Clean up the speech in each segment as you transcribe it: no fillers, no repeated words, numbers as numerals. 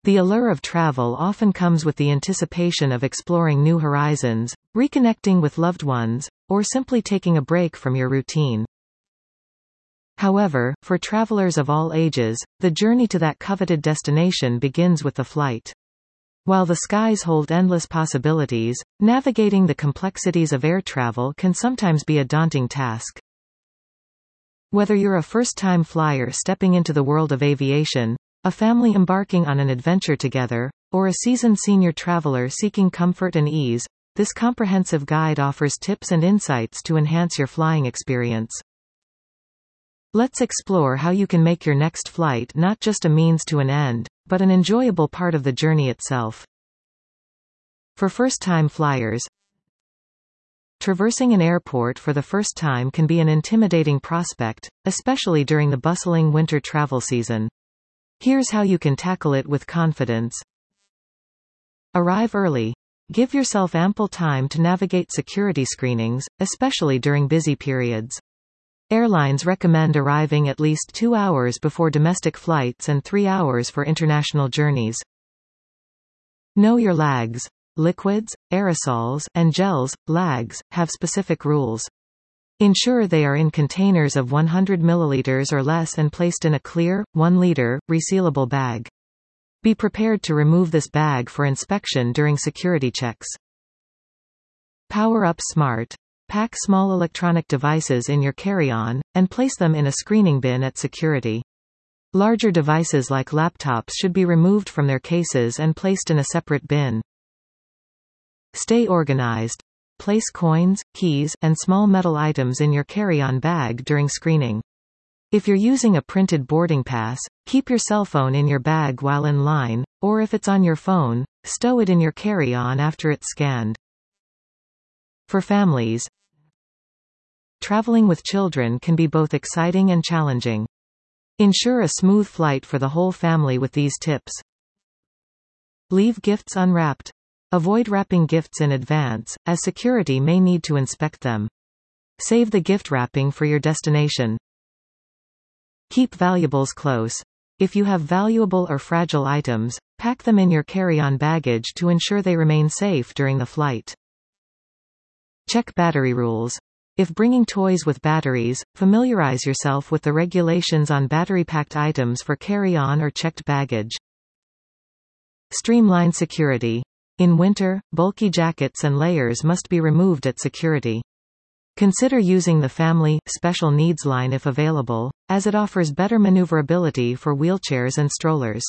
The allure of travel often comes with the anticipation of exploring new horizons, reconnecting with loved ones, or simply taking a break from your routine. However, for travelers of all ages, the journey to that coveted destination begins with the flight. While the skies hold endless possibilities, navigating the complexities of air travel can sometimes be a daunting task. Whether you're a first-time flyer stepping into the world of aviation, a family embarking on an adventure together, or a seasoned senior traveler seeking comfort and ease, this comprehensive guide offers tips and insights to enhance your flying experience. Let's explore how you can make your next flight not just a means to an end, but an enjoyable part of the journey itself. For first-time flyers, traversing an airport for the first time can be an intimidating prospect, especially during the bustling winter travel season. Here's how you can tackle it with confidence. Arrive early. Give yourself ample time to navigate security screenings, especially during busy periods. Airlines recommend arriving at least 2 hours before domestic flights and 3 hours for international journeys. Know your lags. Liquids, aerosols, and gels, lags, have specific rules. Ensure they are in containers of 100 milliliters or less and placed in a clear, 1-liter, resealable bag. Be prepared to remove this bag for inspection during security checks. Power up smart. Pack small electronic devices in your carry-on, and place them in a screening bin at security. Larger devices like laptops should be removed from their cases and placed in a separate bin. Stay organized. Place coins, keys, and small metal items in your carry-on bag during screening. If you're using a printed boarding pass, keep your cell phone in your bag while in line, or if it's on your phone, stow it in your carry-on after it's scanned. For families, traveling with children can be both exciting and challenging. Ensure a smooth flight for the whole family with these tips. Leave gifts unwrapped. Avoid wrapping gifts in advance, as security may need to inspect them. Save the gift wrapping for your destination. Keep valuables close. If you have valuable or fragile items, pack them in your carry-on baggage to ensure they remain safe during the flight. Check battery rules. If bringing toys with batteries, familiarize yourself with the regulations on battery-packed items for carry-on or checked baggage. Streamline security. In winter, bulky jackets and layers must be removed at security. Consider using the family special needs line if available, as it offers better maneuverability for wheelchairs and strollers.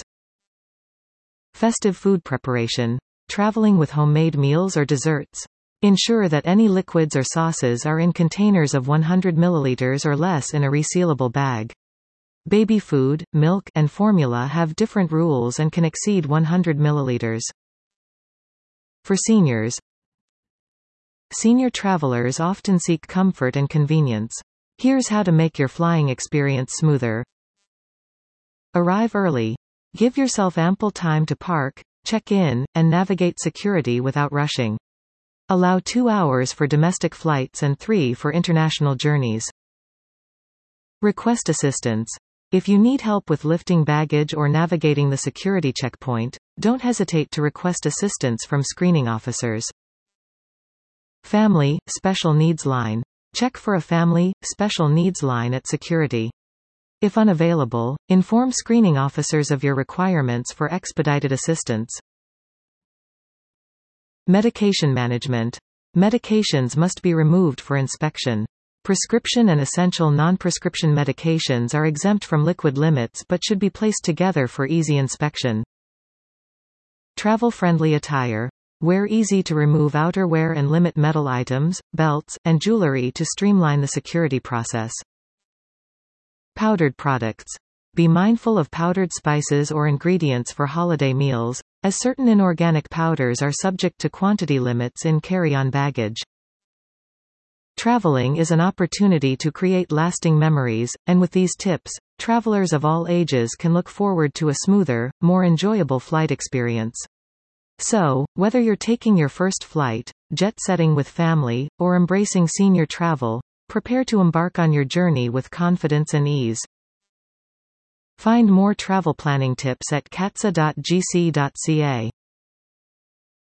Festive food preparation. Traveling with homemade meals or desserts. Ensure that any liquids or sauces are in containers of 100 milliliters or less in a resealable bag. Baby food, milk, and formula have different rules and can exceed 100 milliliters. For seniors, senior travelers often seek comfort and convenience. Here's how to make your flying experience smoother. Arrive early. Give yourself ample time to park, check in, and navigate security without rushing. Allow 2 hours for domestic flights and 3 for international journeys. Request assistance. If you need help with lifting baggage or navigating the security checkpoint, don't hesitate to request assistance from screening officers. Family Special Needs Line. Check for a family special needs line at security. If unavailable, inform screening officers of your requirements for expedited assistance. Medication management. Medications must be removed for inspection. Prescription and essential non-prescription medications are exempt from liquid limits but should be placed together for easy inspection. Travel-friendly attire. Wear easy-to-remove outerwear and limit metal items, belts, and jewelry to streamline the security process. Powdered products. Be mindful of powdered spices or ingredients for holiday meals, as certain inorganic powders are subject to quantity limits in carry-on baggage. Traveling is an opportunity to create lasting memories, and with these tips, travelers of all ages can look forward to a smoother, more enjoyable flight experience. So, whether you're taking your first flight, jet-setting with family, or embracing senior travel, prepare to embark on your journey with confidence and ease. Find more travel planning tips at katsa.gc.ca.